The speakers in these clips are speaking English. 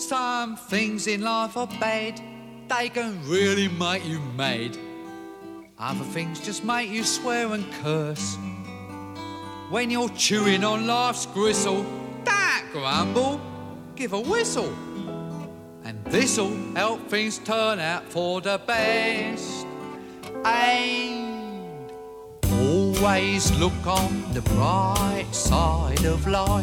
Some things in life are bad, they can really make you mad. Other things just make you swear and curse. When you're chewing on life's gristle, don't grumble, give a whistle. And this'll help things turn out for the best. And always look on the bright side of life.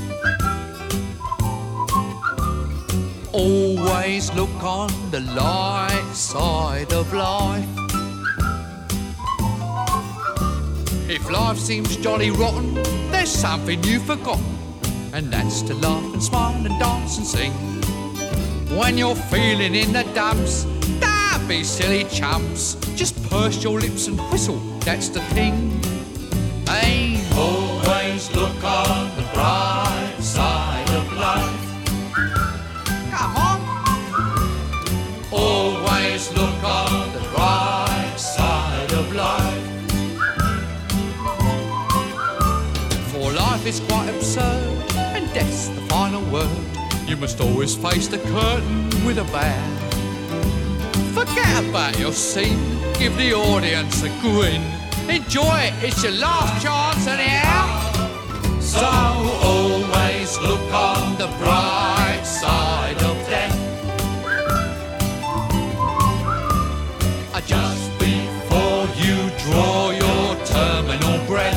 Always look on the light side of life. If life seems jolly rotten, there's something you've forgotten, and that's to laugh and smile and dance and sing. When you're feeling in the dumps, don't be silly chumps. Just purse your lips and whistle, that's the thing. Hey, always look on the bright side of life. Come on. Always look on the bright side of life. For life is quite absurd, and death's the final word. You must always face the curtain with a bow. Forget about your scene, give the audience a grin. Enjoy it, it's your last chance anyhow. So always look on the bright side of death. Just before you draw your terminal breath.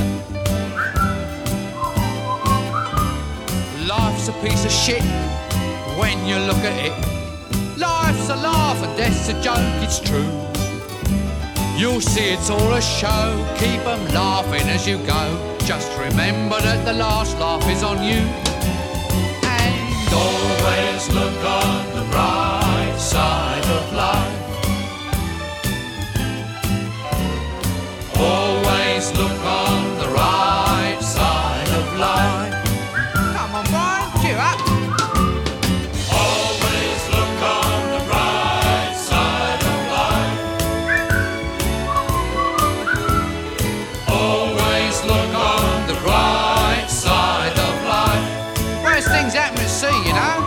Life's a piece of shit when you look at it. Life's a laugh and death's a joke, it's true. You'll see it's all a show, keep 'em laughing as you go. Just remember that the last laugh is on you. And always look on the bright side of life. Always look on the right side of life. Come on, Brian, cheer up. Always look on the right side of life. Always look on the right side of life. Worst things happen at sea, you know.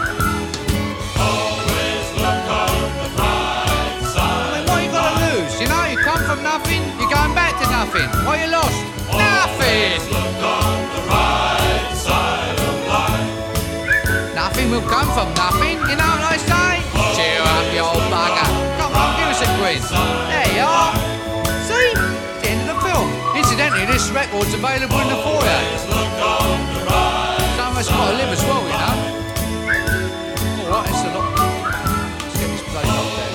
Always look on the right side. I mean, what you got to lose? You know, you come from nothing, you're going back to nothing. What you lost? Nothing. Always look on the right side of life. Nothing will come from nothing, you know what I say? Cheer up, you old bugger. Come on, give us a grin. There you are. See? It's the end of the film. Incidentally, this record's available in the foyer. Some of us got to live as well, you know. Alright, it's a lot. Let's get this place locked down.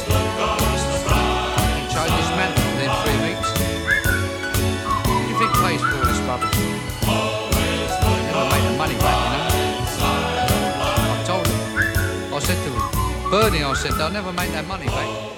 Change this man within 3 weeks. What do you think pays for all this rubbish? Never make the money back, you know. I told him. I said to him, Bernie, I said, they'll never make that money back.